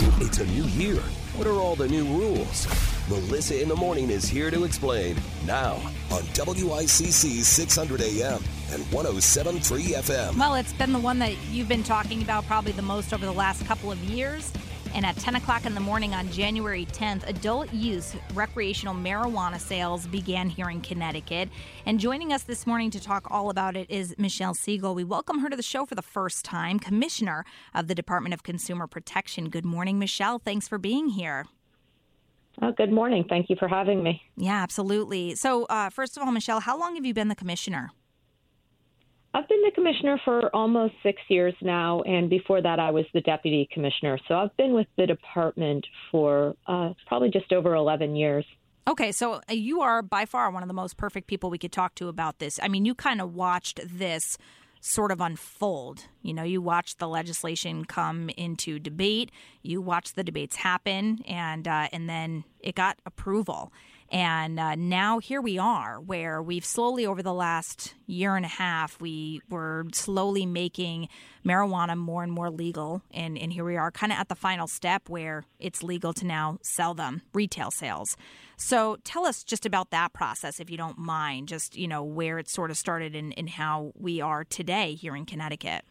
It's a new year. What are all the new rules? Melissa in the Morning is here to explain. Now on WICC 600 AM and 107.3 FM. Well, it's been the one that you've been talking about probably the most over the last couple of years. And at 10 o'clock in the morning on January 10th, adult use recreational marijuana sales began here in Connecticut. And joining us this morning to talk all about it is Michelle Siegel. We welcome her to the show for the first time, Commissioner of the Department of Consumer Protection. Good morning, Michelle. Thanks for being here. Oh, good morning. Thank you for having me. Yeah, absolutely. So first of all, Michelle, how long have you been the commissioner? I've been the commissioner for almost 6 years now, and before that I was the deputy commissioner. So I've been with the department for probably just over 11 years. Okay, so you are by far one of the most perfect people we could talk to about this. I mean, you kind of watched this sort of unfold. You know, you watched the legislation come into debate, you watched the debates happen, and then it got approval. And now here we are, where we've slowly, over the last year and a half, we were slowly making marijuana more and more legal. And here we are kind of at the final step where it's legal to now sell them, retail sales. So tell us just about that process, if you don't mind, just, you know, where it sort of started and how we are today here in Connecticut.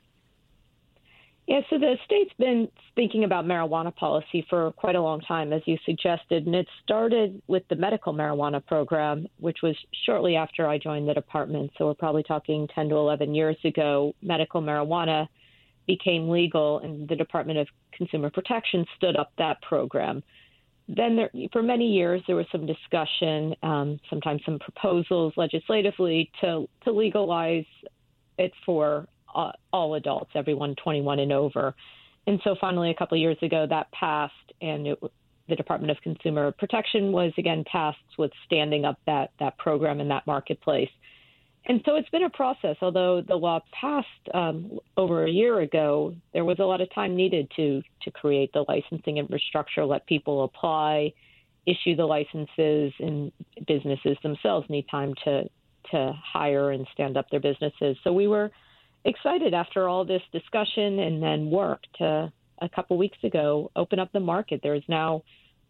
Yeah, so the state's been thinking about marijuana policy for quite a long time, as you suggested, and it started with the medical marijuana program, which was shortly after I joined the department. So we're probably talking 10 to 11 years ago. Medical marijuana became legal, and the Department of Consumer Protection stood up that program. Then for many years, there was some discussion, sometimes some proposals legislatively to legalize it for all adults, everyone 21 and over. And so finally, a couple of years ago, that passed, and the Department of Consumer Protection was again tasked with standing up that program in that marketplace. And so it's been a process. Although the law passed over a year ago, there was a lot of time needed to create the licensing infrastructure, let people apply, issue the licenses, and businesses themselves need time to hire and stand up their businesses. So we were excited after all this discussion and then work to, a couple weeks ago, open up the market. There is now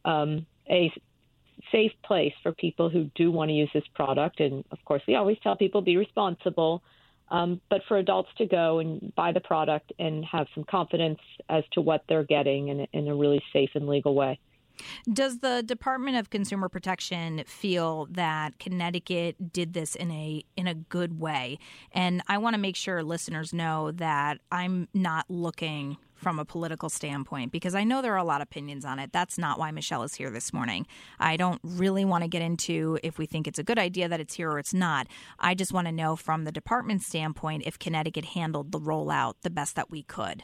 a safe place for people who do want to use this product. And, of course, we always tell people be responsible, but for adults to go and buy the product and have some confidence as to what they're getting in a really safe and legal way. Does the Department of Consumer Protection feel that Connecticut did this in a good way? And I want to make sure listeners know that I'm not looking from a political standpoint, because I know there are a lot of opinions on it. That's not why Michelle is here this morning. I don't really want to get into if we think it's a good idea that it's here or it's not. I just want to know from the department's standpoint if Connecticut handled the rollout the best that we could.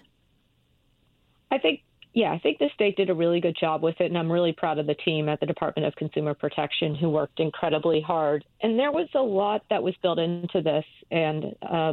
I think the state did a really good job with it, and I'm really proud of the team at the Department of Consumer Protection who worked incredibly hard. And there was a lot that was built into this. And,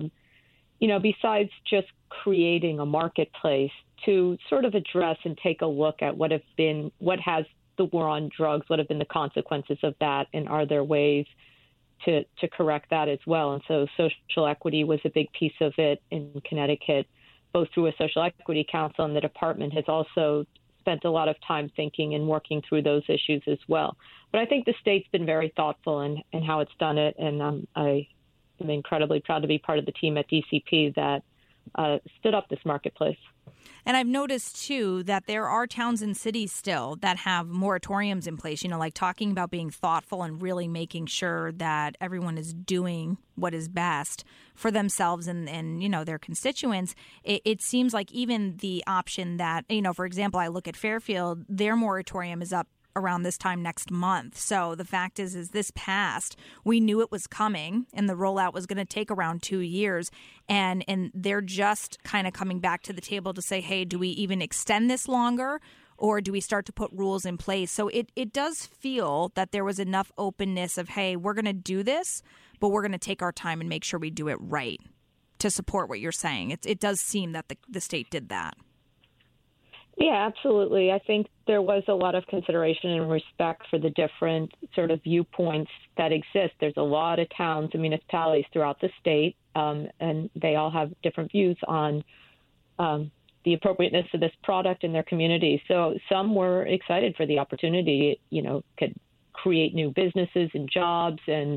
besides just creating a marketplace to sort of address and take a look at what has the war on drugs, what have been the consequences of that, and are there ways to correct that as well. And so social equity was a big piece of it in Connecticut, both through a social equity council, and the department has also spent a lot of time thinking and working through those issues as well. But I think the state's been very thoughtful in how it's done it, and I am incredibly proud to be part of the team at DCP that stood up this marketplace. And I've noticed, too, that there are towns and cities still that have moratoriums in place, like talking about being thoughtful and really making sure that everyone is doing what is best for themselves and their constituents. It seems like even the option that, for example, I look at Fairfield, their moratorium is up around this time next month. So the fact is this passed. We knew it was coming, and the rollout was going to take around 2 years. And they're just kind of coming back to the table to say, hey, do we even extend this longer, or do we start to put rules in place? So it does feel that there was enough openness of, hey, we're going to do this, but we're going to take our time and make sure we do it right, to support what you're saying. It does seem that the state did that. Yeah, absolutely. I think there was a lot of consideration and respect for the different sort of viewpoints that exist. There's a lot of towns and municipalities throughout the state, and they all have different views on the appropriateness of this product in their community. So some were excited for the opportunity. It, could create new businesses and jobs and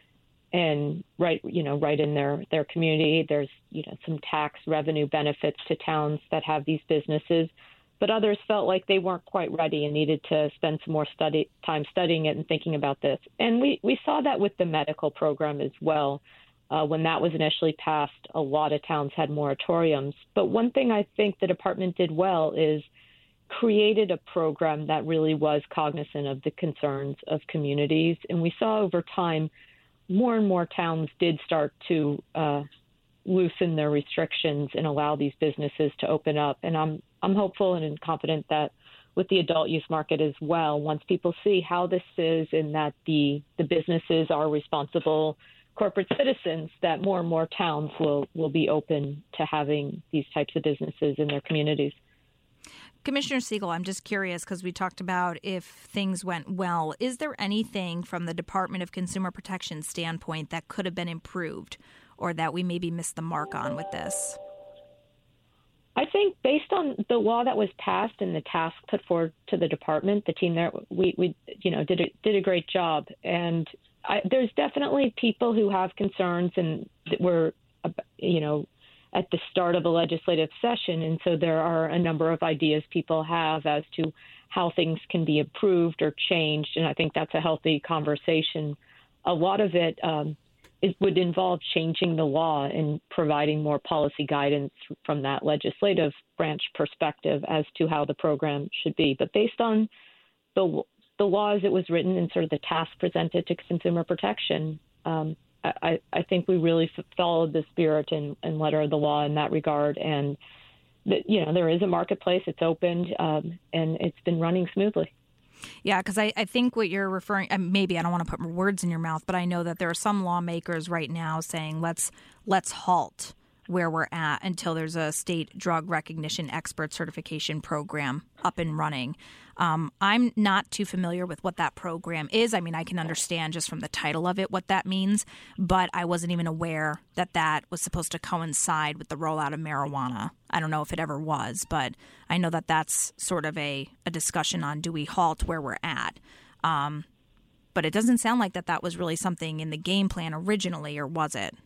right in their community. There's, some tax revenue benefits to towns that have these businesses. But others felt like they weren't quite ready and needed to spend some more time studying it and thinking about this. And we saw that with the medical program as well. When that was initially passed, a lot of towns had moratoriums. But one thing I think the department did well is created a program that really was cognizant of the concerns of communities. And we saw over time more and more towns did start to loosen their restrictions and allow these businesses to open up. And I'm hopeful and confident that with the adult use market as well, once people see how this is and that the businesses are responsible corporate citizens, that more and more towns will be open to having these types of businesses in their communities. Commissioner Siegel, I'm just curious because we talked about if things went well. Is there anything from the Department of Consumer Protection standpoint that could have been improved or that we maybe missed the mark on with this? I think based on the law that was passed and the task put forward to the department, the team there, we did a great job. And there's definitely people who have concerns and that were, at the start of a legislative session. And so there are a number of ideas people have as to how things can be improved or changed. And I think that's a healthy conversation. A lot of it would involve changing the law and providing more policy guidance from that legislative branch perspective as to how the program should be. But based on the law as it was written and sort of the task presented to consumer protection, I think we really followed the spirit and letter of the law in that regard. And, there is a marketplace. It's opened, and it's been running smoothly. Yeah, because I think what you're referring, maybe I don't want to put words in your mouth, but I know that there are some lawmakers right now saying let's halt where we're at until there's a state drug recognition expert certification program up and running. I'm not too familiar with what that program is. I mean, I can understand just from the title of it what that means, but I wasn't even aware that that was supposed to coincide with the rollout of marijuana. I don't know if it ever was, but I know that that's sort of a discussion on do we halt where we're at. But it doesn't sound like that was really something in the game plan originally, or was it?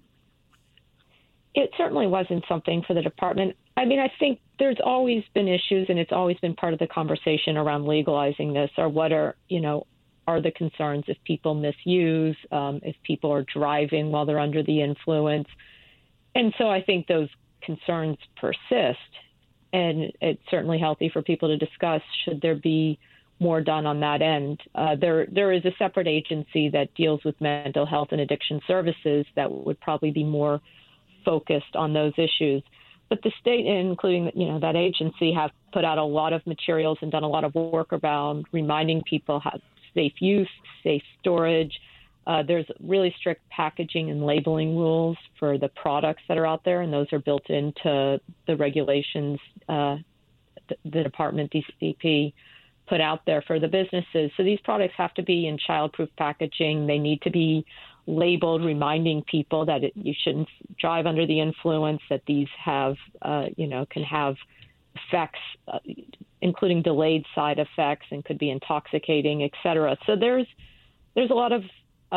It certainly wasn't something for the department. I mean, I think there's always been issues, and it's always been part of the conversation around legalizing this, or what are the concerns if people misuse, if people are driving while they're under the influence. And so I think those concerns persist, and it's certainly healthy for people to discuss should there be more done on that end. There is a separate agency that deals with mental health and addiction services that would probably be more focused on those issues. But the state, including that agency, have put out a lot of materials and done a lot of work around reminding people how safe use, safe storage. There's really strict packaging and labeling rules for the products that are out there, and those are built into the regulations the department, DCP, put out there for the businesses. So these products have to be in child-proof packaging. They need to be labeled, reminding people that you shouldn't drive under the influence, that these have, can have effects, including delayed side effects, and could be intoxicating, et cetera. So there's a lot of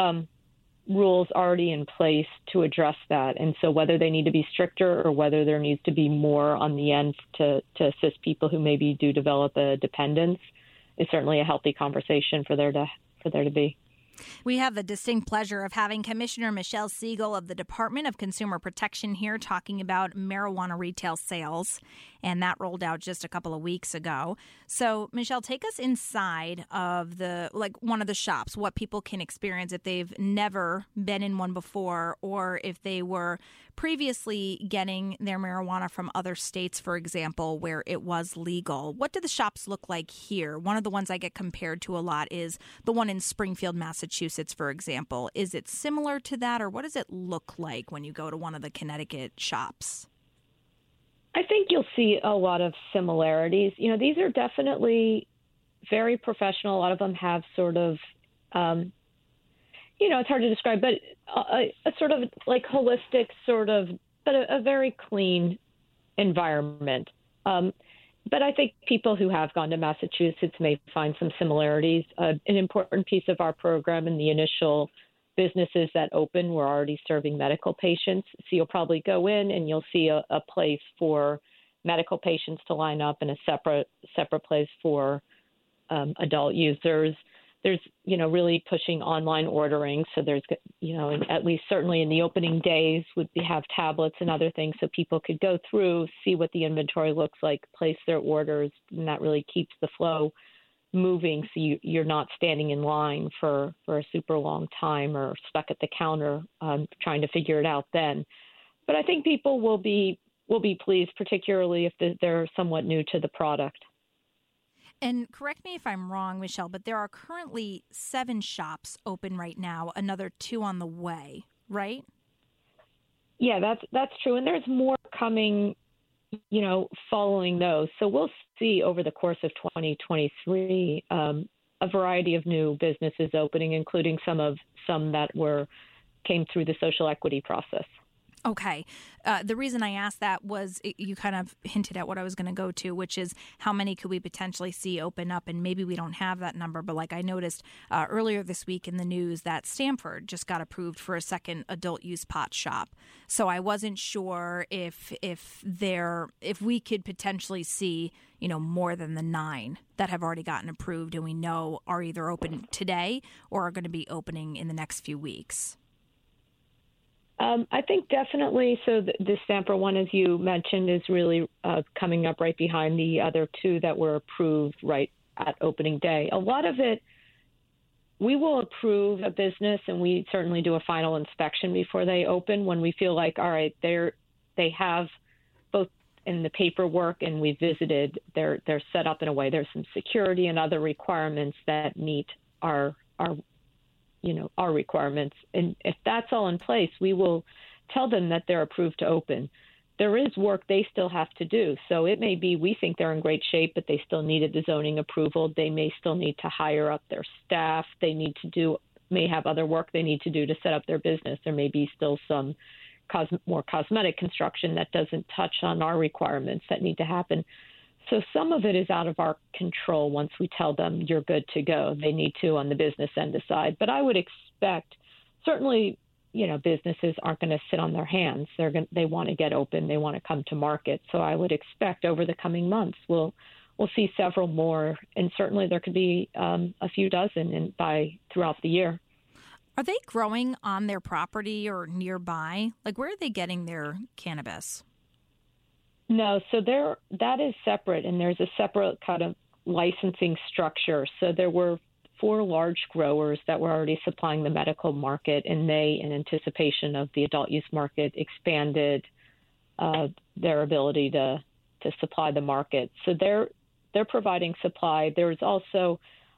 rules already in place to address that. And so whether they need to be stricter or whether there needs to be more on the end to assist people who maybe do develop a dependence is certainly a healthy conversation for there to be. We have the distinct pleasure of having Commissioner Michelle Siegel of the Department of Consumer Protection here talking about marijuana retail sales, and that rolled out just a couple of weeks ago. So, Michelle, take us inside of one of the shops, what people can experience if they've never been in one before, or if they were previously getting their marijuana from other states, for example, where it was legal. What do the shops look like here? One of the ones I get compared to a lot is the one in Springfield, Massachusetts, for example. Is it similar to that, or what does it look like when you go to one of the Connecticut shops? I think you'll see a lot of similarities. These are definitely very professional. A lot of them have sort of, it's hard to describe, but a sort of like holistic sort of, but a very clean environment. But I think people who have gone to Massachusetts may find some similarities. An important piece of our program in the initial businesses that open were already serving medical patients. So you'll probably go in and you'll see a place for medical patients to line up and a separate place for adult users. There's, really pushing online ordering. So there's, at least certainly in the opening days would have tablets and other things so people could go through, see what the inventory looks like, place their orders, and that really keeps the flow moving so you're not standing in line for a super long time or stuck at the counter trying to figure it out then. But I think people will be pleased, particularly if they're somewhat new to the product. And correct me if I'm wrong, Michelle, but there are currently 7 shops open right now, another 2 on the way, right? Yeah, that's true. And there's more coming, following those. So we'll see over the course of 2023 a variety of new businesses opening, including some that came through the social equity process. Okay. The reason I asked that was you kind of hinted at what I was going to go to, which is how many could we potentially see open up? And maybe we don't have that number, but like I noticed earlier this week in the news that Stamford just got approved for a second adult use pot shop. So I wasn't sure if we could potentially see, more than the 9 that have already gotten approved and we know are either open today or are going to be opening in the next few weeks. I think definitely. So the Stamford one, as you mentioned, is really coming up right behind the other 2 that were approved right at opening day. A lot of it, we will approve a business and we certainly do a final inspection before they open when we feel like, all right, they have both in the paperwork and we visited, they're set up in a way. There's some security and other requirements that meet our requirements. And if that's all in place, we will tell them that they're approved to open. There is work they still have to do. So it may be we think they're in great shape, but they still needed the zoning approval. They may still need to hire up their staff. They may have other work they need to do to set up their business. There may be still some more cosmetic construction that doesn't touch on our requirements that need to happen. So some of it is out of our control once we tell them you're good to go. They need to on the business end decide. But I would expect certainly, businesses aren't going to sit on their hands. They want to get open. They want to come to market. So I would expect over the coming months we'll see several more. And certainly there could be a few dozen throughout the year. Are they growing on their property or nearby? Like where are they getting their cannabis? No, so that is separate, and there's a separate kind of licensing structure. So there were 4 large growers that were already supplying the medical market, and they, in anticipation of the adult use market, expanded their ability to supply the market. So they're providing supply. There's also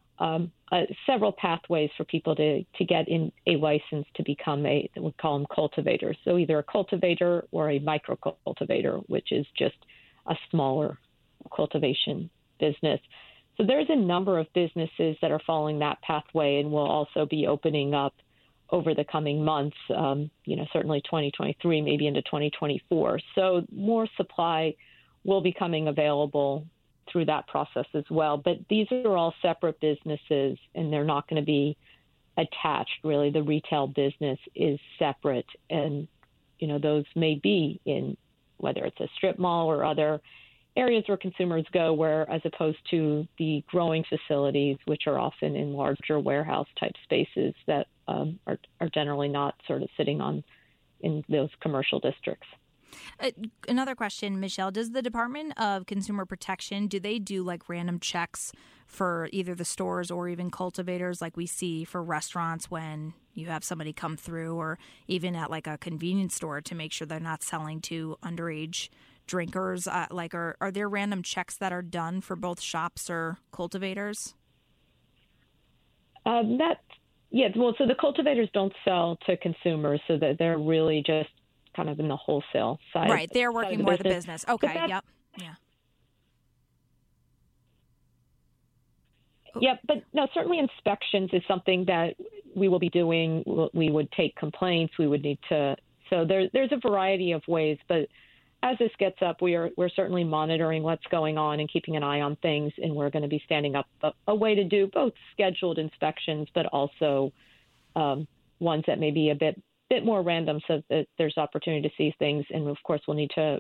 several pathways for people to get in a license to become we call them cultivators. So either a cultivator or a micro cultivator, which is just a smaller cultivation business. So there's a number of businesses that are following that pathway and will also be opening up over the coming months, certainly 2023, maybe into 2024. So more supply will be coming available through that process as well. But these are all separate businesses and they're not going to be attached. Really, the retail business is separate. And, those may be in whether it's a strip mall or other areas where consumers go, where as opposed to the growing facilities, which are often in larger warehouse type spaces that are generally not sort of sitting in those commercial districts. Another question, Michelle, does the Department of Consumer Protection, do they do like random checks for either the stores or even cultivators like we see for restaurants when you have somebody come through, or even at like a convenience store to make sure they're not selling to underage drinkers? Are there random checks that are done for both shops or cultivators? So the cultivators don't sell to consumers, so that they're really just kind of in the wholesale side. Right. They're working more the business. Okay. Yep. Yeah. Yep. But no, certainly inspections is something that we will be doing. We would take complaints. We would need to. So there's a variety of ways, but as this gets up, we're certainly monitoring what's going on and keeping an eye on things, and we're going to be standing up a way to do both scheduled inspections, but also ones that may be a bit more random, so that there's opportunity to see things. And of course, we'll need to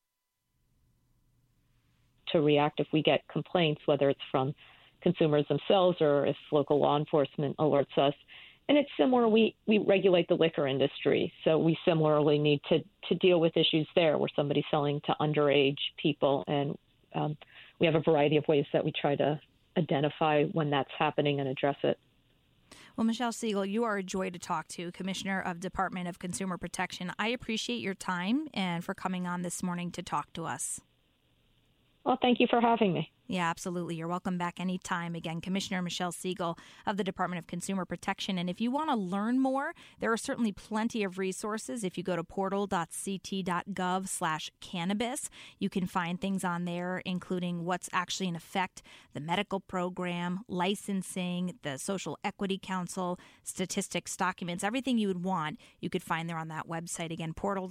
react if we get complaints, whether it's from consumers themselves or if local law enforcement alerts us. And it's similar. We regulate the liquor industry, so we similarly need to deal with issues there where somebody's selling to underage people, and we have a variety of ways that we try to identify when that's happening and address it. Well, Michelle Siegel, you are a joy to talk to, Commissioner of Department of Consumer Protection. I appreciate your time and for coming on this morning to talk to us. Well, thank you for having me. Yeah, absolutely. You're welcome back anytime. Again, Commissioner Michelle Siegel of the Department of Consumer Protection. And if you want to learn more, there are certainly plenty of resources. If you go to portal.ct.gov/cannabis, you can find things on there, including what's actually in effect, the medical program, licensing, the Social Equity Council, statistics, documents, everything you would want, you could find there on that website. Again,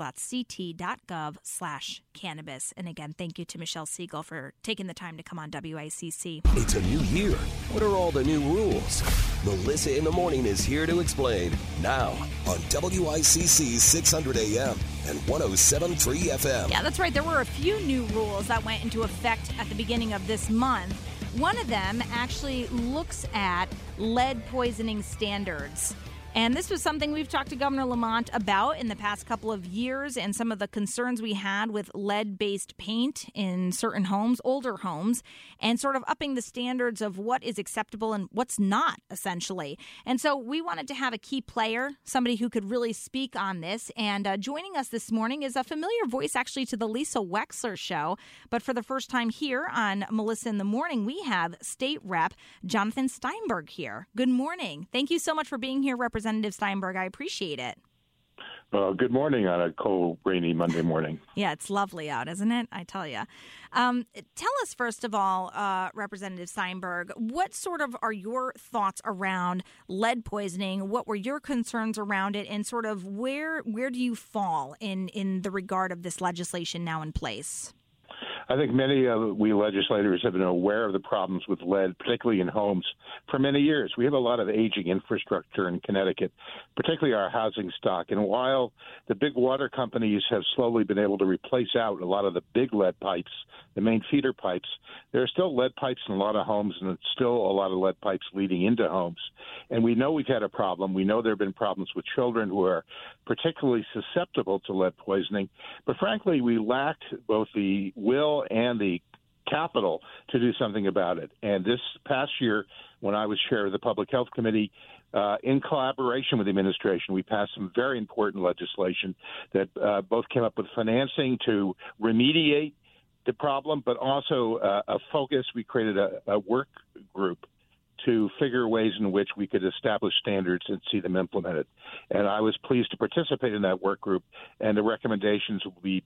portal.ct.gov/cannabis. And again, thank you to Michelle Siegel for taking the time to come on WICC. It's a new year. What are all the new rules? Melissa in the Morning is here to explain now on WICC 600 AM and 107.3 FM. Yeah, that's right. There were a few new rules that went into effect at the beginning of this month. One of them actually looks at lead poisoning standards. And this was something we've talked to Governor Lamont about in the past couple of years, and some of the concerns we had with lead-based paint in certain homes, older homes, and sort of upping the standards of what is acceptable and what's not, essentially. And so we wanted to have a key player, somebody who could really speak on this. And joining us this morning is a familiar voice, actually, to the Lisa Wexler Show. But for the first time here on Melissa in the Morning, we have State Rep Jonathan Steinberg here. Good morning. Thank you so much for being here, Representative Steinberg. I appreciate it. Good morning on a cold, rainy Monday morning. Yeah, it's lovely out, isn't it? I tell you. Tell us, first of all, Representative Steinberg, what sort of are your thoughts around lead poisoning? What were your concerns around it? And sort of where do you fall in the regard of this legislation now in place? I think many of we legislators have been aware of the problems with lead, particularly in homes, for many years. We have a lot of aging infrastructure in Connecticut, particularly our housing stock. And while the big water companies have slowly been able to replace out a lot of the big lead pipes, the main feeder pipes, there are still lead pipes in a lot of homes, and it's still a lot of lead pipes leading into homes. And we know we've had a problem. We know there have been problems with children who are particularly susceptible to lead poisoning. But frankly, we lacked both the will and the capital to do something about it. And this past year, when I was chair of the Public Health Committee, in collaboration with the administration, we passed some very important legislation that both came up with financing to remediate the problem, but also a focus. We created a work group to figure ways in which we could establish standards and see them implemented. And I was pleased to participate in that work group, and the recommendations will be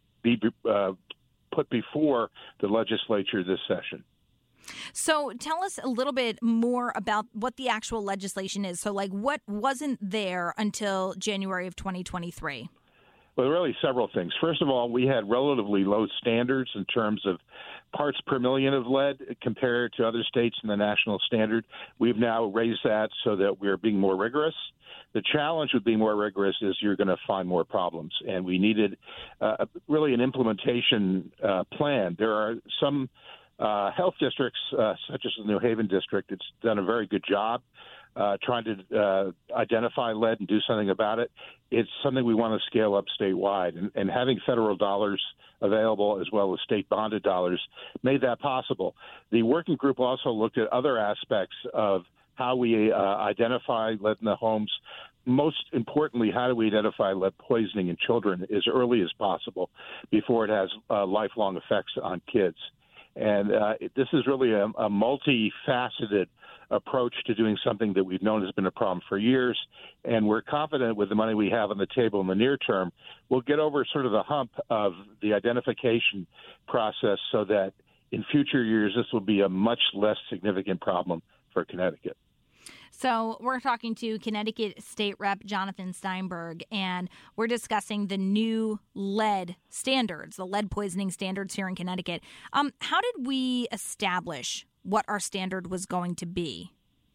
put before the legislature this session. So tell us a little bit more about what the actual legislation is. So, like, what wasn't there until January of 2023? Well, really several things. First of all, we had relatively low standards in terms of parts per million of lead compared to other states in the national standard. We've now raised that so that we're being more rigorous. The challenge with being more rigorous is you're going to find more problems, and we needed really an implementation plan. There are some health districts, such as the New Haven district, it's done a very good job trying to identify lead and do something about it. It's something we want to scale up statewide, and having federal dollars available as well as state bonded dollars made that possible. The working group also looked at other aspects of how we identify lead in the homes. Most importantly, how do we identify lead poisoning in children as early as possible before it has lifelong effects on kids? And this is really a multifaceted approach to doing something that we've known has been a problem for years. And we're confident with the money we have on the table in the near term, we'll get over sort of the hump of the identification process so that in future years, this will be a much less significant problem for Connecticut. So we're talking to Connecticut State Rep Jonathan Steinberg, and we're discussing the new lead standards, the lead poisoning standards here in Connecticut. How did we establish what our standard was going to be?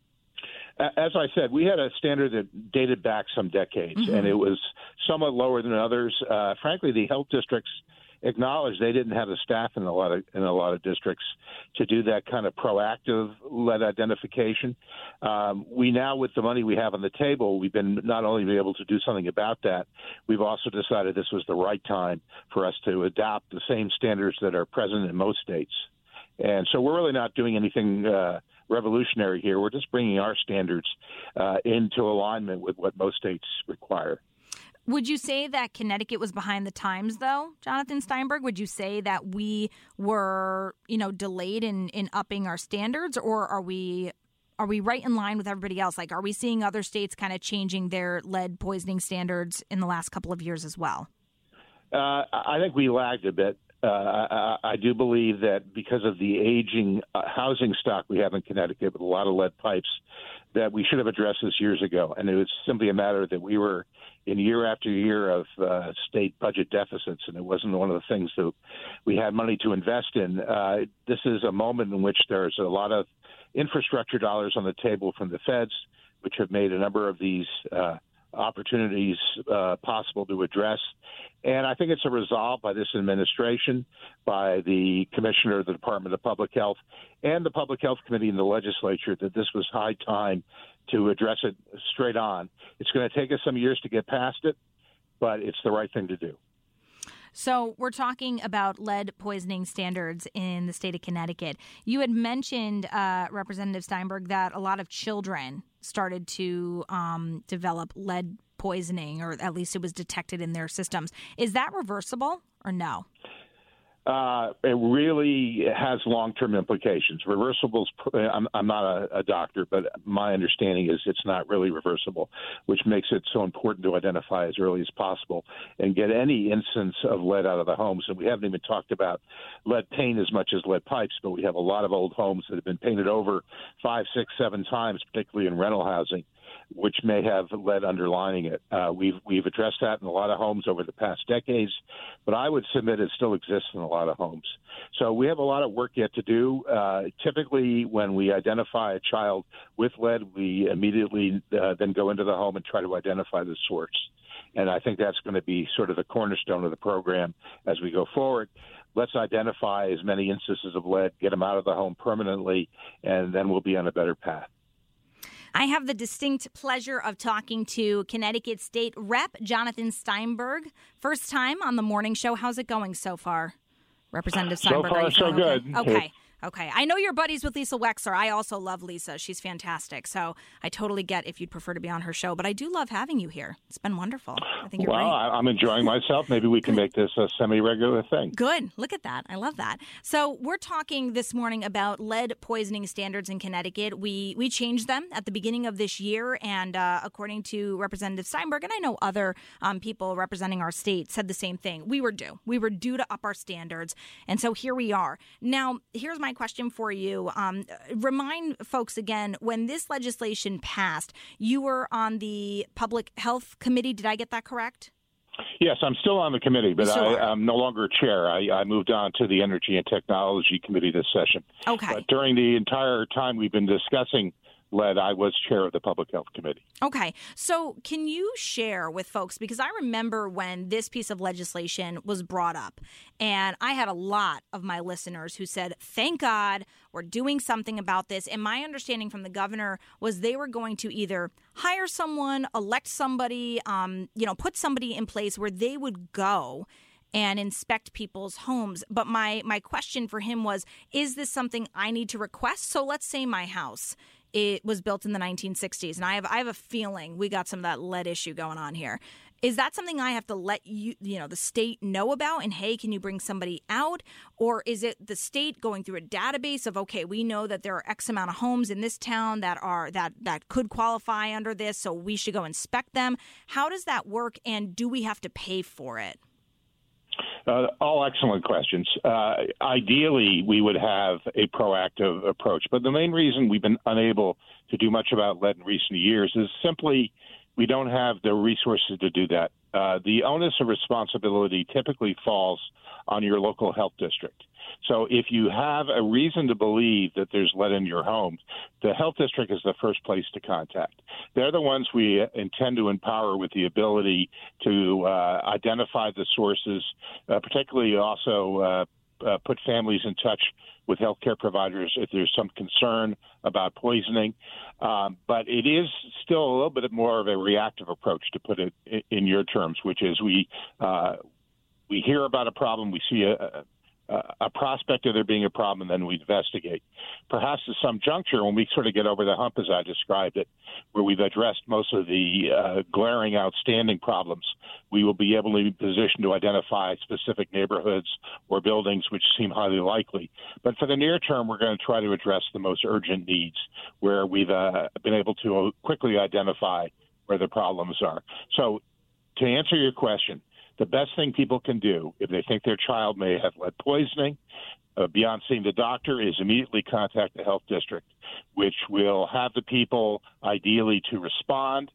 As I said, we had a standard that dated back some decades, and it was somewhat lower than others. Frankly, the health districts acknowledged they didn't have the staff in a lot of districts to do that kind of proactive lead identification. We now, with the money we have on the table, we've been not only be able to do something about that, we've also decided this was the right time for us to adopt the same standards that are present in most states. And so we're really not doing anything revolutionary here. We're just bringing our standards into alignment with what most states require. Would you say that Connecticut was behind the times, though, Jonathan Steinberg? Would you say that we were, delayed in upping our standards, or are we right in line with everybody else? Like, are we seeing other states kind of changing their lead poisoning standards in the last couple of years as well? I think we lagged a bit. I do believe that because of the aging housing stock we have in Connecticut with a lot of lead pipes, that we should have addressed this years ago. And it was simply a matter that we were in year after year of state budget deficits, and it wasn't one of the things that we had money to invest in. This is a moment in which there's a lot of infrastructure dollars on the table from the feds, which have made a number of these opportunities possible to address. And I think it's a resolve by this administration, by the Commissioner of the Department of Public Health, and the Public Health Committee in the legislature that this was high time to address it straight on. It's going to take us some years to get past it, but it's the right thing to do. So we're talking about lead poisoning standards in the state of Connecticut. You had mentioned, Representative Steinberg, that a lot of children started to develop lead poisoning, or at least it was detected in their systems. Is that reversible or no? It really has long-term implications. Reversibles, I'm not a doctor, but my understanding is it's not really reversible, which makes it so important to identify as early as possible and get any instance of lead out of the homes. And we haven't even talked about lead paint as much as lead pipes, but we have a lot of old homes that have been painted over 5, 6, 7 times, particularly in rental housing, which may have lead underlining it. We've addressed that in a lot of homes over the past decades, but I would submit it still exists in a lot of homes. So we have a lot of work yet to do. Typically, when we identify a child with lead, we immediately then go into the home and try to identify the source. And I think that's going to be sort of the cornerstone of the program as we go forward. Let's identify as many instances of lead, get them out of the home permanently, and then we'll be on a better path. I have the distinct pleasure of talking to Connecticut State Rep Jonathan Steinberg. First time on the morning show. How's it going so far, Representative Steinberg? So far, so good. Okay. I know you're buddies with Lisa Wexler. I also love Lisa. She's fantastic. So I totally get if you'd prefer to be on her show. But I do love having you here. It's been wonderful. I think you're great. I'm enjoying myself. Maybe we can make this a semi-regular thing. Good. Look at that. I love that. So we're talking this morning about lead poisoning standards in Connecticut. We changed them at the beginning of this year. And according to Representative Steinberg, and I know other people representing our state said the same thing. We were due. We were due to up our standards. And so here we are. Now, here's my question for you. Remind folks again, when this legislation passed, you were on the Public Health Committee. Did I get that correct? Yes, I'm still on the committee, but I'm no longer chair. I moved on to the Energy and Technology Committee this session. Okay. But during the entire time we've been discussing lead, I was chair of the Public Health Committee. Okay. So can you share with folks, because I remember when this piece of legislation was brought up, and I had a lot of my listeners who said, thank God we're doing something about this. And my understanding from the governor was they were going to either hire someone, elect somebody, put somebody in place where they would go and inspect people's homes. But my question for him was, is this something I need to request? So let's say my house, it was built in the 1960s, and I have a feeling we got some of that lead issue going on here. Is that something I have to let the state know about? And hey, can you bring somebody out? Or is it the state going through a database of, okay, we know that there are X amount of homes in this town that could qualify under this, so we should go inspect them? How does that work, and do we have to pay for it? All excellent questions. Ideally, we would have a proactive approach, but the main reason we've been unable to do much about lead in recent years is simply we don't have the resources to do that. The onus of responsibility typically falls on your local health district. So if you have a reason to believe that there's lead in your home, the health district is the first place to contact. They're the ones we intend to empower with the ability to identify the sources, particularly also put families in touch with healthcare providers if there's some concern about poisoning. But it is still a little bit more of a reactive approach, to put it in your terms, which is we hear about a problem, we see a prospect of there being a problem, and then we investigate. Perhaps at some juncture, when we sort of get over the hump, as I described it, where we've addressed most of the glaring outstanding problems, we will be able to be positioned to identify specific neighborhoods or buildings which seem highly likely. But for the near term, we're going to try to address the most urgent needs, where we've been able to quickly identify where the problems are. So to answer your question, the best thing people can do if they think their child may have lead poisoning, beyond seeing the doctor, is immediately contact the health district, which will have the people ideally to respond.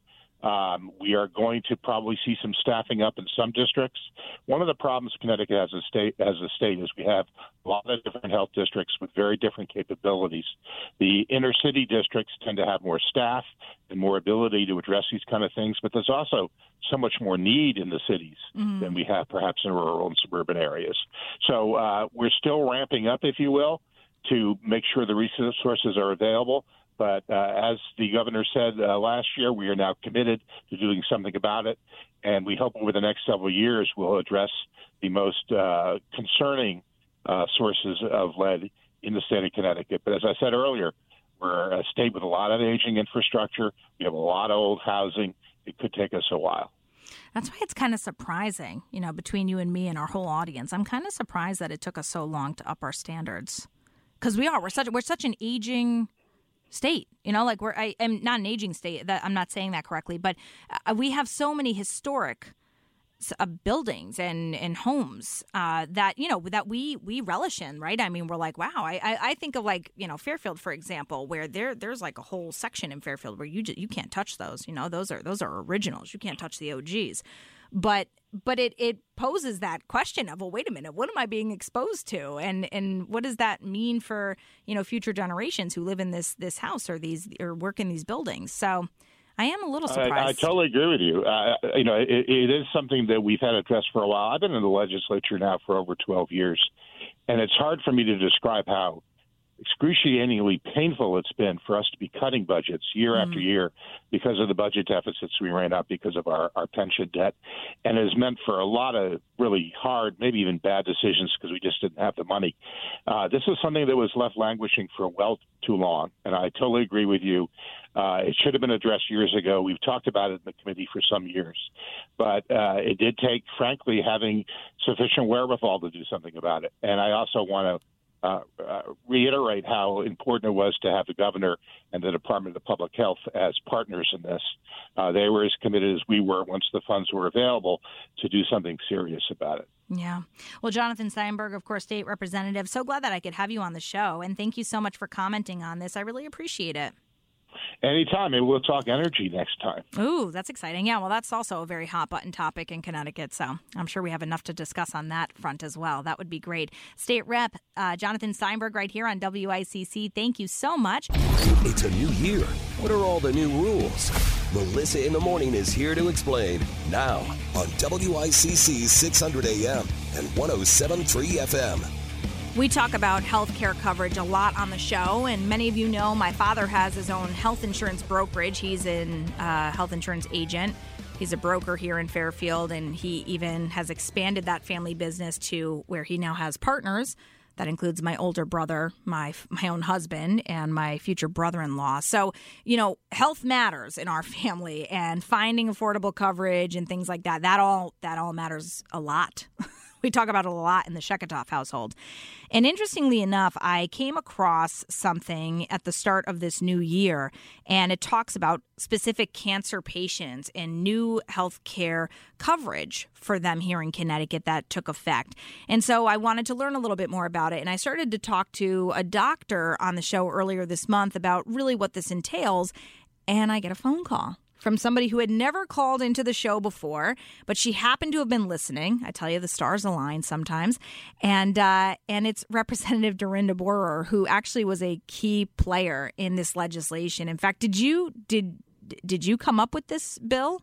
We are going to probably see some staffing up in some districts. One of the problems Connecticut has as a state is we have a lot of different health districts with very different capabilities. The inner city districts tend to have more staff and more ability to address these kind of things, but there's also so much more need in the cities than we have perhaps in rural and suburban areas. So we're still ramping up, if you will, to make sure the resources are available. But as the governor said last year, we are now committed to doing something about it. And we hope over the next several years we'll address the most concerning sources of lead in the state of Connecticut. But as I said earlier, we're a state with a lot of aging infrastructure. We have a lot of old housing. It could take us a while. That's why it's kind of surprising, between you and me and our whole audience. I'm kind of surprised that it took us so long to up our standards, because we're such an aging state, I'm not an aging state. That I'm not saying that correctly, but we have so many historic buildings and homes that we relish in, right? I mean, we're like, wow. I think of Fairfield, for example, where there's like a whole section in Fairfield where you can't touch those. Those are originals. You can't touch the OGs. But it poses that question of, well, wait a minute, what am I being exposed to, and what does that mean for future generations who live in this house or work in these buildings? So I am a little surprised. I totally agree with you. It is something that we've had addressed for a while. I've been in the legislature now for over 12 years, and it's hard for me to describe how excruciatingly painful it's been for us to be cutting budgets year after year because of the budget deficits we ran up because of our pension debt. And it has meant for a lot of really hard, maybe even bad decisions because we just didn't have the money. This is something that was left languishing for well too long. And I totally agree with you. It should have been addressed years ago. We've talked about it in the committee for some years. But it did take, frankly, having sufficient wherewithal to do something about it. And I also want to reiterate how important it was to have the governor and the Department of Public Health as partners in this. They were as committed as we were once the funds were available to do something serious about it. Yeah. Well, Jonathan Steinberg, of course, state representative, so glad that I could have you on the show. And thank you so much for commenting on this. I really appreciate it. Anytime. Maybe we'll talk energy next time. Ooh, that's exciting. Yeah, well, that's also a very hot button topic in Connecticut, so I'm sure we have enough to discuss on that front as well. That would be great. State Rep Jonathan Steinberg right here on WICC. Thank you so much. It's a new year. What are all the new rules? Melissa in the Morning is here to explain now on WICC 600 AM and 107.3 FM. We talk about health care coverage a lot on the show, and many of you know my father has his own health insurance brokerage. He's a health insurance agent. He's a broker here in Fairfield, and he even has expanded that family business to where he now has partners. That includes my older brother, my own husband, and my future brother-in-law. So, health matters in our family, and finding affordable coverage and things like that all matters a lot. We talk about it a lot in the Sheketoff household. And interestingly enough, I came across something at the start of this new year, and it talks about specific cancer patients and new health care coverage for them here in Connecticut that took effect. And so I wanted to learn a little bit more about it. And I started to talk to a doctor on the show earlier this month about really what this entails. And I get a phone call from somebody who had never called into the show before, but she happened to have been listening. I tell you, the stars align sometimes. And it's Representative Dorinda Borer, who actually was a key player in this legislation. In fact, did you come up with this bill?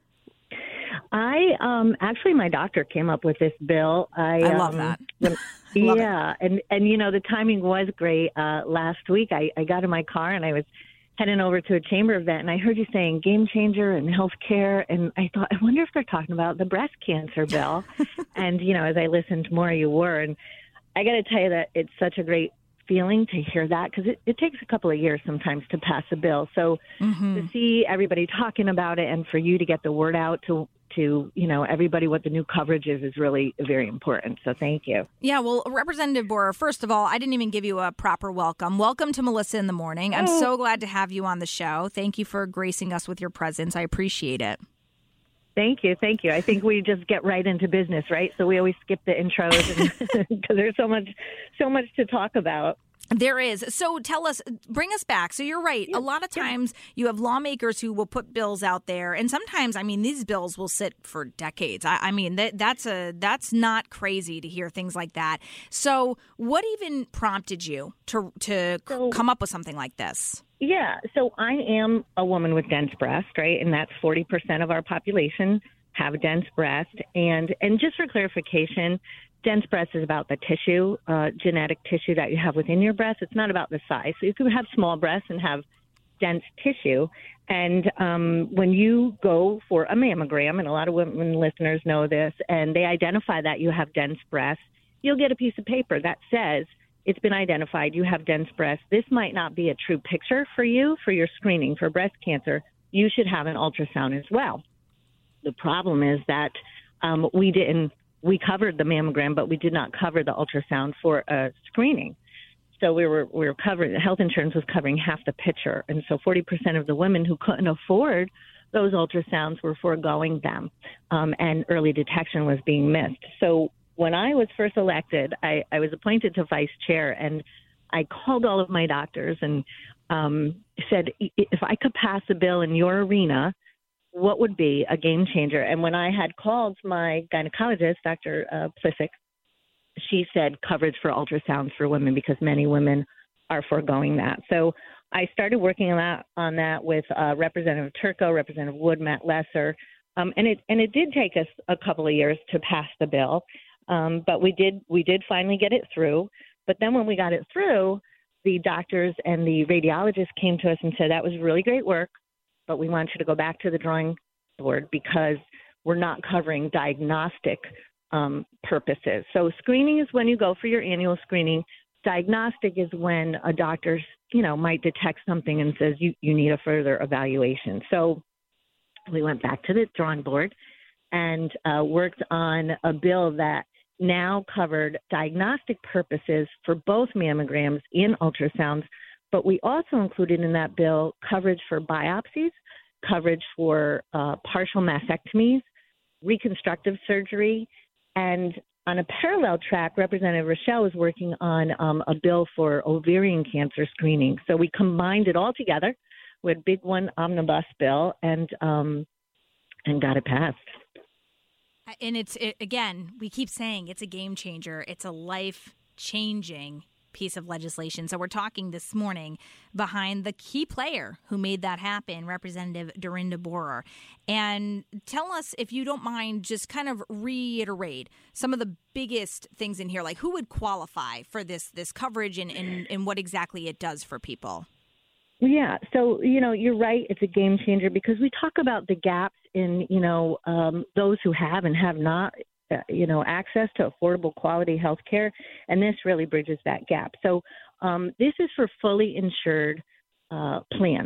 Actually, my doctor came up with this bill. I love that. Yeah, and the timing was great. Last week, I got in my car and I was heading over to a chamber event, and I heard you saying game changer and health care, and I thought, I wonder if they're talking about the breast cancer bill. And, as I listened more, you were. And I got to tell you that it's such a great feeling to hear that, because it takes a couple of years sometimes to pass a bill. So to see everybody talking about it and for you to get the word out to everybody what the new coverage is really very important. So thank you. Yeah, well, Representative Borer, first of all, I didn't even give you a proper welcome. Welcome to Melissa in the Morning. I'm so glad to have you on the show. Thank you for gracing us with your presence. I appreciate it. Thank you. I think we just get right into business, right? So we always skip the intros because there's so much to talk about. There is. So tell us, bring us back. So you're right. A lot of times you have lawmakers who will put bills out there, and sometimes, these bills will sit for decades. That's not crazy to hear things like that. So what even prompted you to come up with something like this? Yeah. So I am a woman with dense breast, right? And that's 40% of our population have dense breast. And just for clarification, dense breast is about the tissue, genetic tissue that you have within your breast. It's not about the size. So you could have small breasts and have dense tissue. And when you go for a mammogram, and a lot of women listeners know this, and they identify that you have dense breasts, you'll get a piece of paper that says it's been identified you have dense breasts. This might not be a true picture for you for your screening for breast cancer. You should have an ultrasound as well. The problem is that we covered the mammogram, but we did not cover the ultrasound for a screening. So we were covering, health insurance was covering half the picture. And so 40% of the women who couldn't afford those ultrasounds were foregoing them, and early detection was being missed. So when I was first elected, I was appointed to vice chair, and I called all of my doctors and said, if I could pass a bill in your arena, what would be a game changer? And when I had called my gynecologist, Dr. Plissick, she said coverage for ultrasounds for women, because many women are foregoing that. So I started working on that with Representative Turco, Representative Wood, Matt Lesser, and it did take us a couple of years to pass the bill, but we did finally get it through. But then when we got it through, the doctors and the radiologists came to us and said, that was really great work, but we want you to go back to the drawing board because we're not covering diagnostic purposes. So screening is when you go for your annual screening. Diagnostic is when a doctor, might detect something and says you need a further evaluation. So we went back to the drawing board and worked on a bill that now covered diagnostic purposes for both mammograms and ultrasounds. But we also included in that bill coverage for biopsies, coverage for partial mastectomies, reconstructive surgery, and on a parallel track, Representative Rochelle is working on a bill for ovarian cancer screening. So we combined it all together with big one omnibus bill and got it passed. And again, we keep saying it's a game changer. It's a life-changing piece of legislation. So we're talking this morning behind the key player who made that happen, Representative Dorinda Borer. And tell us, if you don't mind, just kind of reiterate some of the biggest things in here, like who would qualify for this coverage and what exactly it does for people. Yeah. So, you're right. It's a game changer because we talk about the gaps in, those who have and have not access to affordable quality health care, and this really bridges that gap. So this is for fully insured plans.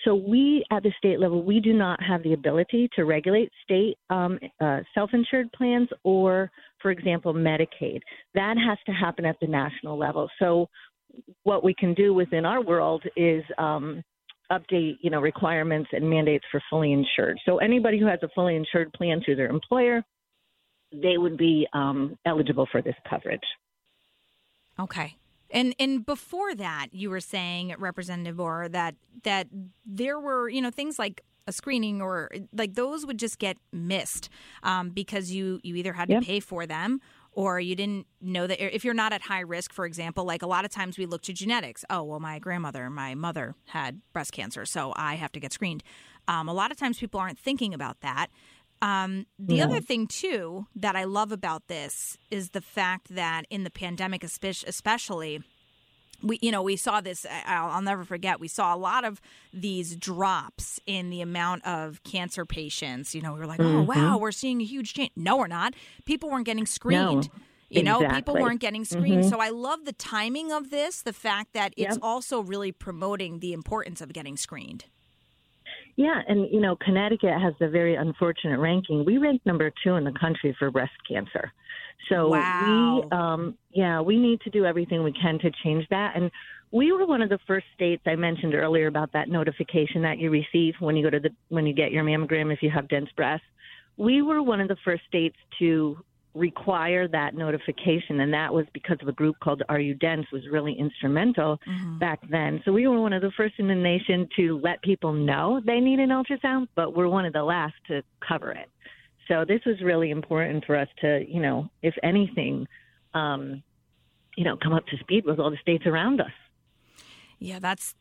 So we, at the state level, we do not have the ability to regulate state self-insured plans or, for example, Medicaid. That has to happen at the national level. So what we can do within our world is update, requirements and mandates for fully insured. So anybody who has a fully insured plan through their employer, they would be eligible for this coverage. Okay. And before that, you were saying, Representative Borer, that there were, things like a screening or like those would just get missed because you either had to pay for them or you didn't know that if you're not at high risk, for example, like a lot of times we look to genetics. Oh, well, my mother had breast cancer, so I have to get screened. A lot of times people aren't thinking about that. The other thing, too, that I love about this is the fact that in the pandemic especially, we saw this, I'll never forget, we saw a lot of these drops in the amount of cancer patients. We were like, oh, wow, we're seeing a huge change. No, we're not. People weren't getting screened. Exactly. People weren't getting screened. So I love the timing of this, the fact that it's also really promoting the importance of getting screened. Yeah, and, Connecticut has a very unfortunate ranking. We rank number 2 in the country for breast cancer. So we need to do everything we can to change that. And we were one of the first states I mentioned earlier about that notification that you receive when you get your mammogram if you have dense breasts. We were one of the first states to require that notification, and that was because of a group called Are You Dense was really instrumental back then. So we were one of the first in the nation to let people know they need an ultrasound, but we're one of the last to cover it. So this was really important for us to, if anything, come up to speed with all the states around us. Yeah, that's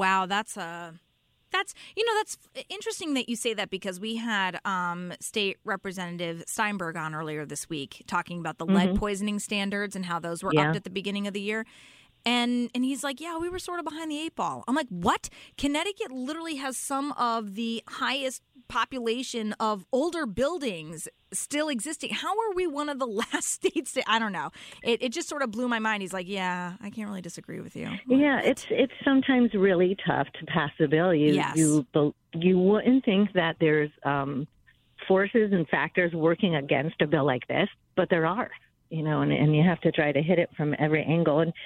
interesting that you say that because we had State Representative Steinberg on earlier this week talking about the lead poisoning standards and how those were upped at the beginning of the year. And he's like, yeah, we were sort of behind the 8 ball. I'm like, what? Connecticut literally has some of the highest population of older buildings still existing. How are we one of the last states to, I don't know. It just sort of blew my mind. He's like, yeah, I can't really disagree with you. Yeah, it's sometimes really tough to pass a bill. You wouldn't think that there's forces and factors working against a bill like this, but there are, and you have to try to hit it from every angle. And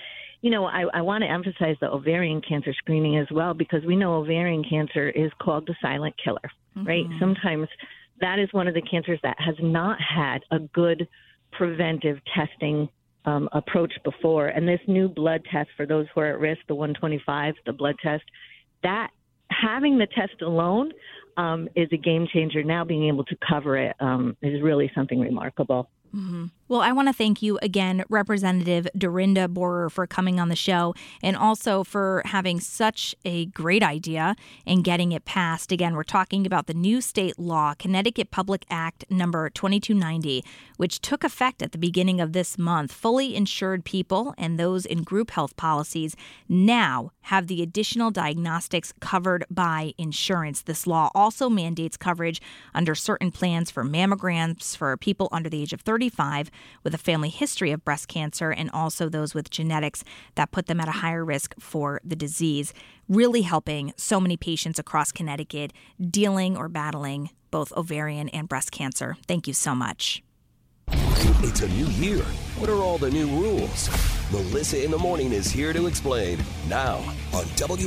I want to emphasize the ovarian cancer screening as well, because we know ovarian cancer is called the silent killer, right? Sometimes that is one of the cancers that has not had a good preventive testing approach before. And this new blood test for those who are at risk, the 125, the blood test, that having the test alone is a game changer. Now being able to cover it is really something remarkable. Well, I want to thank you again, Representative Dorinda Borer, for coming on the show and also for having such a great idea and getting it passed. Again, we're talking about the new state law, Connecticut Public Act number 2290, which took effect at the beginning of this month. Fully insured people and those in group health policies now have the additional diagnostics covered by insurance. This law also mandates coverage under certain plans for mammograms for people under the age of 35 with a family history of breast cancer, and also those with genetics that put them at a higher risk for the disease, really helping so many patients across Connecticut dealing or battling both ovarian and breast cancer. Thank you so much. It's a new year. What are all the new rules? Melissa in the Morning is here to explain now on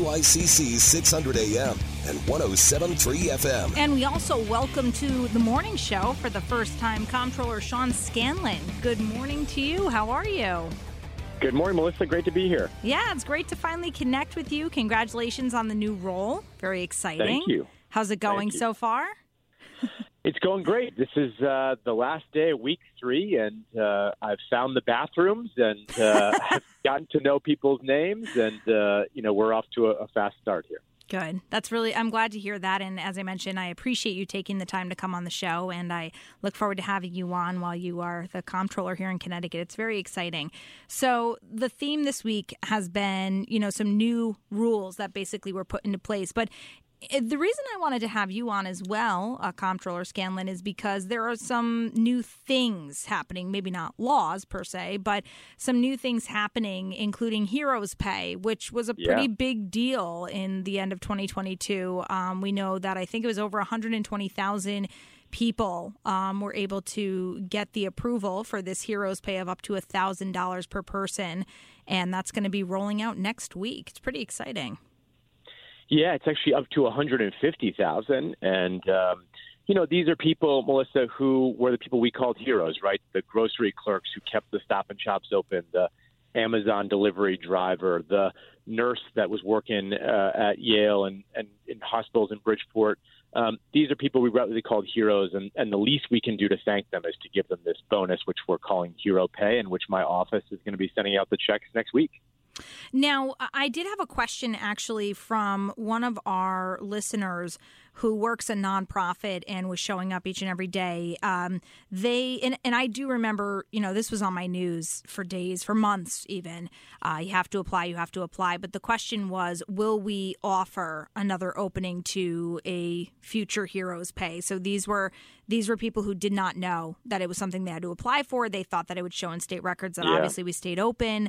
WICC 600 AM and 107.3 FM. And we also welcome to the morning show for the first time Comptroller Sean Scanlon. Good morning to you. How are you? Good morning, Melissa. Great to be here. Yeah, it's great to finally connect with you. Congratulations on the new role. Very exciting. Thank you. How's it going so far? It's going great. This is the last day of week 3, and I've found the bathrooms, and I've gotten to know people's names, and, we're off to a fast start here. Good. I'm glad to hear that. And as I mentioned, I appreciate you taking the time to come on the show, and I look forward to having you on while you are the comptroller here in Connecticut. It's very exciting. So the theme this week has been, some new rules that basically were put into place. But The reason I wanted to have you on as well, Comptroller Scanlon, is because there are some new things happening, maybe not laws per se, but some new things happening, including Heroes Pay, which was a pretty big deal in the end of 2022. We know that I think it was over 120,000 people were able to get the approval for this Heroes Pay of up to $1,000 per person, and that's going to be rolling out next week. It's pretty exciting. Yeah, it's actually up to 150,000. And, these are people, Melissa, who were the people we called heroes, right? The grocery clerks who kept the Stop and Shops open, the Amazon delivery driver, the nurse that was working at Yale and in hospitals in Bridgeport. These are people we rightly called heroes, and the least we can do to thank them is to give them this bonus, which we're calling Hero Pay, and which my office is going to be sending out the checks next week. Now, I did have a question actually from one of our listeners who works a nonprofit and was showing up each and every day. And I do remember, this was on my news for days, for months even. You have to apply. But the question was, will we offer another opening to a future Heroes Pay? So these were people who did not know that it was something they had to apply for. They thought that it would show in state records that obviously we stayed open,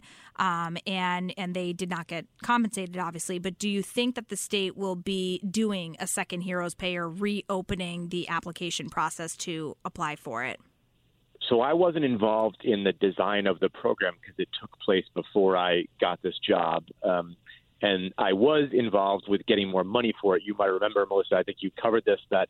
and they did not get compensated, obviously. But do you think that the state will be doing a second Heroes Pay or reopening the application process to apply for it? So I wasn't involved in the design of the program because it took place before I got this job. And I was involved with getting more money for it. You might remember, Melissa, I think you covered this, that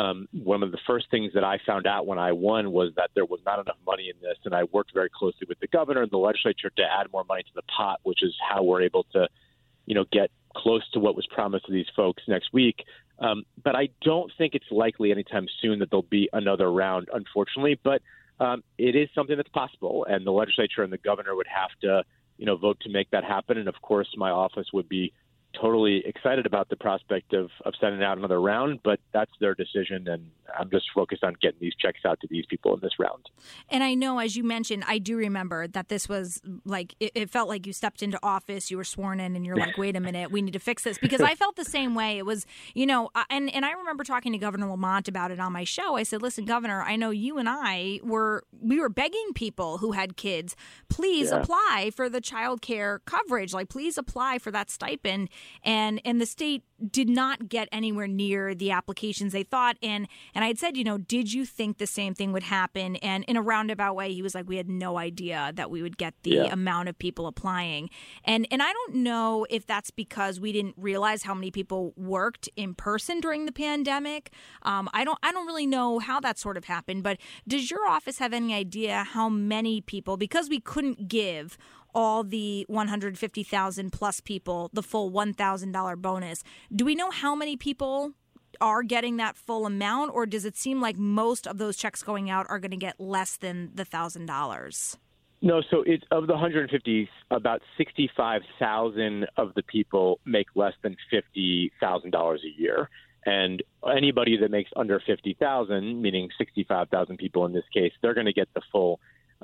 one of the first things that I found out when I won was that there was not enough money in this. And I worked very closely with the governor and the legislature to add more money to the pot, which is how we're able to, get close to what was promised to these folks next week. But I don't think it's likely anytime soon that there'll be another round, unfortunately. But it is something that's possible, and the legislature and the governor would have to, vote to make that happen. And of course, my office would be totally excited about the prospect of sending out another round, but that's their decision, and I'm just focused on getting these checks out to these people in this round. And I know, as you mentioned, I do remember that this was like, it felt like you stepped into office, you were sworn in, and you're like, wait a minute, we need to fix this. Because I felt the same way. It was, and I remember talking to Governor Lamont about it on my show. I said, listen, Governor, I know you and we were begging people who had kids, please apply for the child care coverage. Like, please apply for that stipend. And the state did not get anywhere near the applications they thought. And I had said, did you think the same thing would happen? And in a roundabout way, he was like, we had no idea that we would get the amount of people applying. And I don't know if that's because we didn't realize how many people worked in person during the pandemic. I don't really know how that sort of happened. But does your office have any idea how many people, because we couldn't give all the 150,000 plus people the full $1,000 bonus, do we know how many people are getting that full amount, or does it seem like most of those checks going out are going to get less than the $1,000? No, so it's of the 150, about 65,000 of the people make less than $50,000 a year. And anybody that makes under 50,000, meaning 65,000 people in this case, they're going to get the full,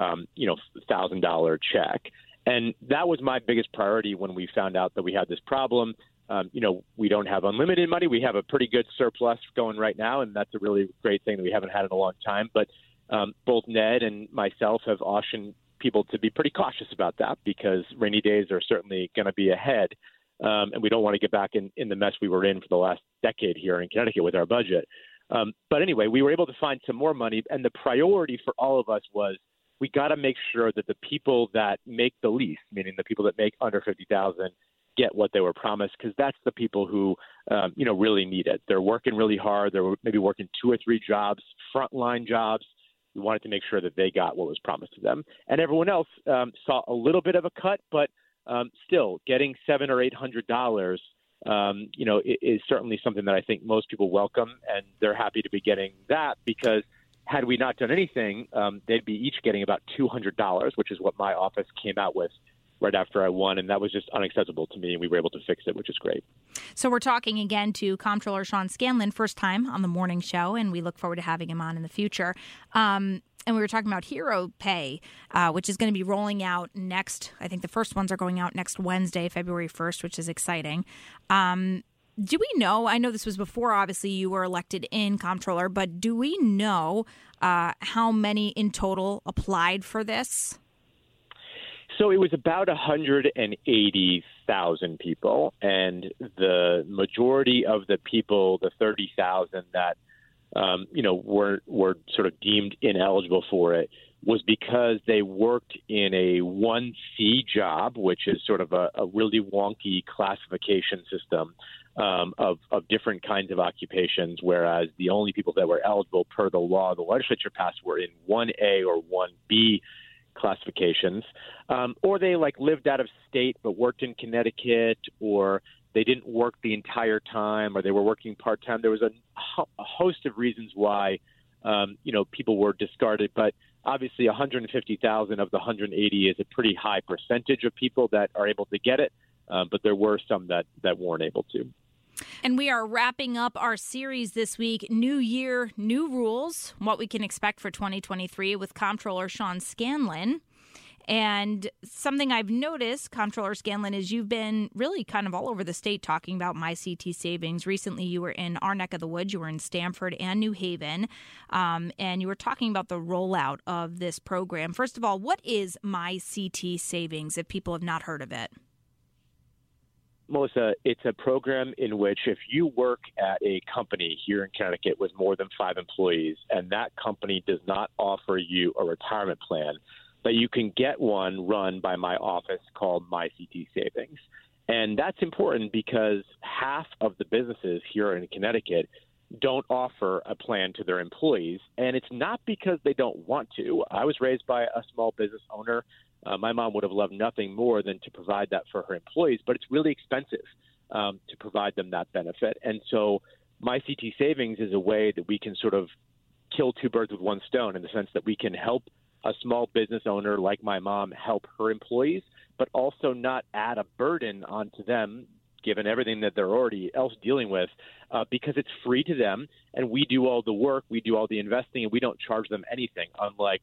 $1,000 check. And that was my biggest priority when we found out that we had this problem. We don't have unlimited money. We have a pretty good surplus going right now, and that's a really great thing that we haven't had in a long time. But both Ned and myself have cautioned people to be pretty cautious about that because rainy days are certainly going to be ahead. And we don't want to get back in the mess we were in for the last decade here in Connecticut with our budget. But anyway, we were able to find some more money, and the priority for all of us was we got to make sure that the people that make the least, meaning the people that make under 50,000, get what they were promised, because that's the people who, really need it. They're working really hard. They're maybe working 2 or 3 jobs, frontline jobs. We wanted to make sure that they got what was promised to them. And everyone else saw a little bit of a cut, but still getting $700 or $800, is certainly something that I think most people welcome, and they're happy to be getting that because had we not done anything, they'd be each getting about $200, which is what my office came out with right after I won, and that was just unacceptable to me, and we were able to fix it, which is great. So we're talking again to Comptroller Sean Scanlon, first time on the morning show, and we look forward to having him on in the future. And we were talking about Hero Pay, which is going to be rolling out next. I think the first ones are going out next Wednesday, February 1st, which is exciting. Do we know, I know this was before, obviously, you were elected in comptroller, but do we know how many in total applied for this? So it was about 180,000 people, and the majority of the people, the 30,000 that were sort of deemed ineligible for it, was because they worked in a 1C job, which is sort of a really wonky classification system of different kinds of occupations, whereas the only people that were eligible per the law the legislature passed were in 1A or 1B classifications, or they lived out of state but worked in Connecticut, or they didn't work the entire time, or they were working part-time. There was a host of reasons why people were discarded, but obviously 150,000 of the 180 is a pretty high percentage of people that are able to get it, but there were some that weren't able to. And we are wrapping up our series this week, New Year, New Rules, what we can expect for 2023 with Comptroller Sean Scanlon. And something I've noticed, Comptroller Scanlon, is you've been really kind of all over the state talking about MyCT Savings. Recently, you were in our neck of the woods. You were in Stamford and New Haven, and you were talking about the rollout of this program. First of all, what is MyCT Savings, if people have not heard of it? Melissa, it's a program in which if you work at a company here in Connecticut with more than 5 employees and that company does not offer you a retirement plan, that you can get one run by my office called MyCT Savings. And that's important because half of the businesses here in Connecticut don't offer a plan to their employees. And it's not because they don't want to. I was raised by a small business owner. My mom would have loved nothing more than to provide that for her employees, but it's really expensive to provide them that benefit. And so MyCT Savings is a way that we can sort of kill 2 birds with 1 stone, in the sense that we can help a small business owner like my mom help her employees, but also not add a burden onto them, given everything that they're already else dealing with, because it's free to them, and we do all the work, we do all the investing, and we don't charge them anything, unlike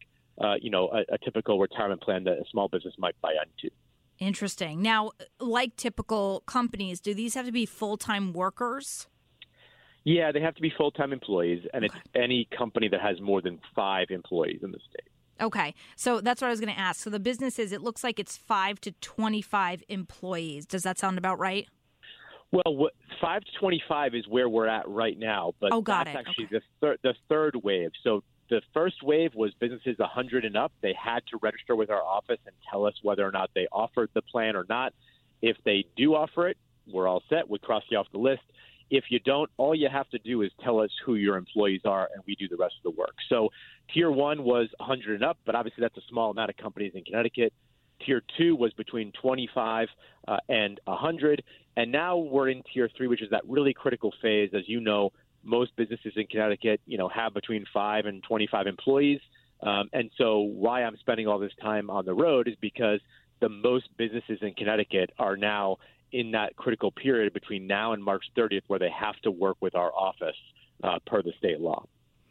a typical retirement plan that a small business might buy into. Interesting. Now, like typical companies, do these have to be full-time workers? Yeah, they have to be full-time employees, and It's any company that has more than 5 employees in the state. Okay, so that's what I was going to ask. So the businesses, it looks like it's 5 to 25 employees. Does that sound about right? Well, 5 to 25 is where we're at right now, but that's actually the third wave. So the first wave was businesses 100 and up. They had to register with our office and tell us whether or not they offered the plan or not. If they do offer it, we're all set. We cross you off the list. If you don't, all you have to do is tell us who your employees are, and we do the rest of the work. So Tier 1 was 100 and up, but obviously that's a small amount of companies in Connecticut. Tier 2 was between 25 and 100. And now we're in Tier 3, which is that really critical phase. As you know, most businesses in Connecticut, have between 5 and 25 employees. And so why I'm spending all this time on the road is because the most businesses in Connecticut are now in that critical period between now and March 30th where they have to work with our office per the state law.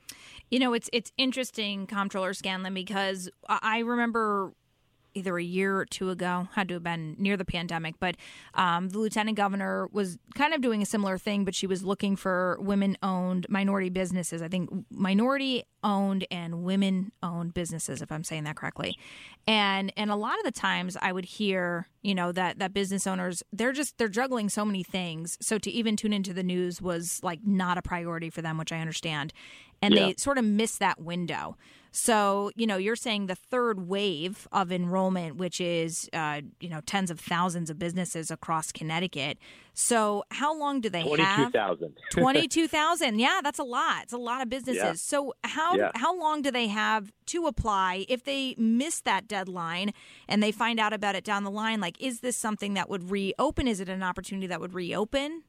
It's interesting, Comptroller Scanlon, because I remember either a year or 2 ago, had to have been near the pandemic, but the lieutenant governor was kind of doing a similar thing, but she was looking for women-owned minority businesses. I think minority-owned and women-owned businesses, if I'm saying that correctly. And a lot of the times I would hear, that business owners, they're juggling so many things. So to even tune into the news was not a priority for them, which I understand. And they sort of miss that window. So, you're saying the third wave of enrollment, which is, tens of thousands of businesses across Connecticut. So how long do they have? 22,000. 22,000. Yeah, that's a lot. It's a lot of businesses. Yeah. So how long do they have to apply if they miss that deadline and they find out about it down the line? Is this something that would reopen? Is it an opportunity that would reopen?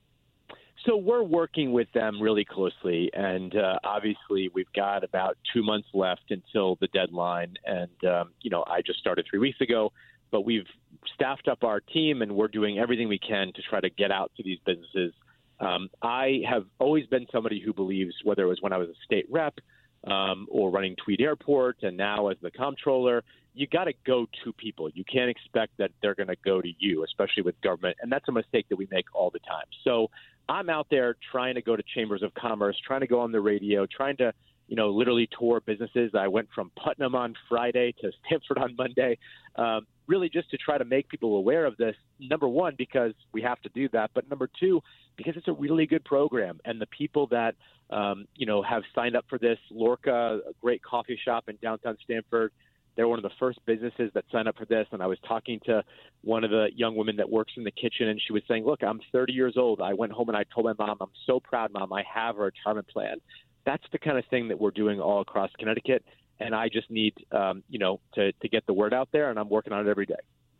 So we're working with them really closely, and obviously we've got about 2 months left until the deadline. And, I just started 3 weeks ago, but we've staffed up our team, and we're doing everything we can to try to get out to these businesses. I have always been somebody who believes, whether it was when I was a state rep or running Tweed Airport, and now as the comptroller, you got to go to people. You can't expect that they're going to go to you, especially with government, and that's a mistake that we make all the time. So I'm out there trying to go to chambers of commerce, trying to go on the radio, trying to literally tour businesses. I went from Putnam on Friday to Stanford on Monday, really just to try to make people aware of this. Number one, because we have to do that. But number two, because it's a really good program. And the people that, have signed up for this, Lorca, a great coffee shop in downtown Stanford, they're one of the first businesses that signed up for this. And I was talking to one of the young women that works in the kitchen, and she was saying, look, I'm 30 years old. I went home and I told my mom, I'm so proud, Mom, I have a retirement plan. That's the kind of thing that we're doing all across Connecticut. And I just need, to get the word out there, and I'm working on it every day.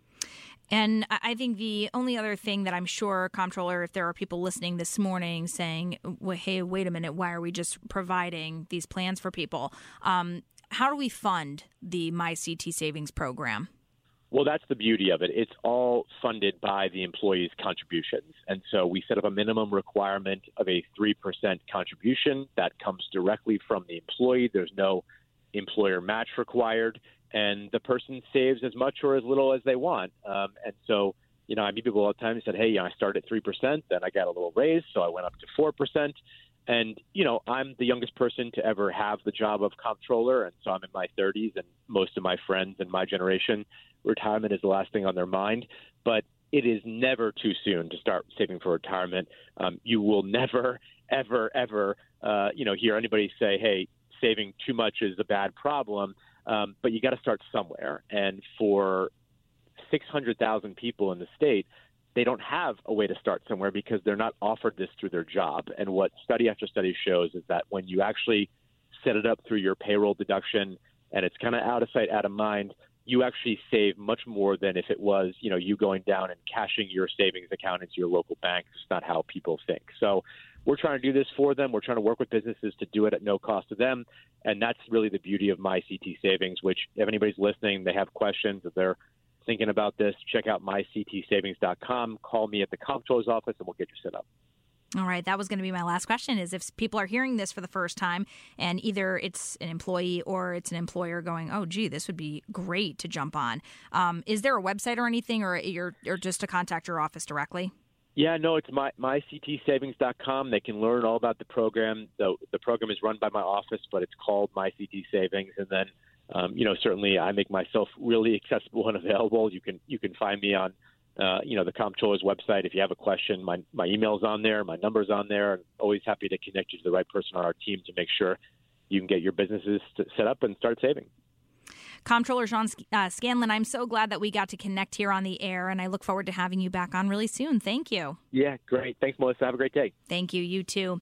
And I think the only other thing that I'm sure, Comptroller, if there are people listening this morning saying, well, hey, wait a minute, why are we just providing these plans for people? How do we fund the MyCT Savings program? Well, that's the beauty of it. It's all funded by the employees' contributions. And so we set up a minimum requirement of a 3% contribution that comes directly from the employee. There's no employer match required, and the person saves as much or as little as they want. And so, I meet people all the time who said, hey, I started at 3%, then I got a little raise, so I went up to 4%. And, I'm the youngest person to ever have the job of comptroller, and so I'm in my 30s, and most of my friends in my generation, retirement is the last thing on their mind. But it is never too soon to start saving for retirement. You will never, ever, ever, hear anybody say, hey, saving too much is a bad problem, but you got to start somewhere. And for 600,000 people in the state, they don't have a way to start somewhere because they're not offered this through their job. And what study after study shows is that when you actually set it up through your payroll deduction and it's kind of out of sight, out of mind, you actually save much more than if it was, you going down and cashing your savings account into your local bank. It's not how people think. So we're trying to do this for them. We're trying to work with businesses to do it at no cost to them. And that's really the beauty of MyCT Savings, which if anybody's listening, they have questions, if they're thinking about this, check out myctsavings.com. Call me at the comptroller's office and we'll get you set up. All right. That was going to be my last question, is if people are hearing this for the first time and either it's an employee or it's an employer going, oh, gee, this would be great to jump on. Is there a website or anything, or just to contact your office directly? Yeah, no, it's myctsavings.com. They can learn all about the program. The program is run by my office, but it's called MyCT Savings. And then, certainly I make myself really accessible and available. You can find me on, the comptroller's website. If you have a question, my email's on there, my number's on there. I'm always happy to connect you to the right person on our team to make sure you can get your businesses set up and start saving. Comptroller Sean Scanlon, I'm so glad that we got to connect here on the air, and I look forward to having you back on really soon. Thank you. Yeah, great. Thanks, Melissa. Have a great day. Thank you. You too.